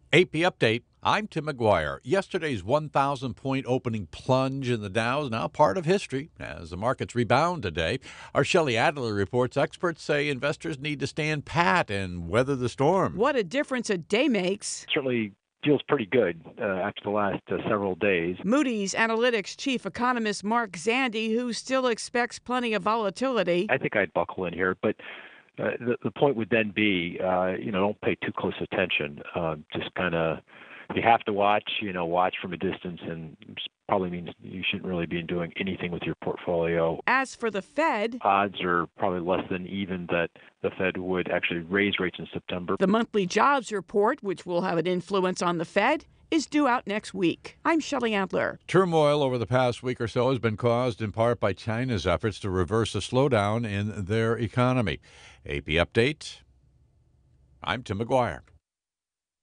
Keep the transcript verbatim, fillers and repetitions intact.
A P Update. I'm Tim McGuire. Yesterday's one thousand point opening plunge in the Dow is now part of history as the markets rebound today. Our Shelley Adler reports experts say investors need to stand pat and weather the storm. What a difference a day makes. Certainly feels pretty good uh, after the last uh, several days. Moody's Analytics chief economist Mark Zandi, who still expects plenty of volatility. I think I'd buckle in here, but uh, the, the point would then be, uh, you know, don't pay too close attention. Uh, just kind of, if you have to watch, you know, watch from a distance, and probably means you shouldn't really be doing anything with your portfolio. As for the Fed, odds are probably less than even that the Fed would actually raise rates in September. The monthly jobs report, which will have an influence on the Fed, is due out next week. I'm Shelley Adler. Turmoil over the past week or so has been caused in part by China's efforts to reverse a slowdown in their economy. A P Update. I'm Tim McGuire.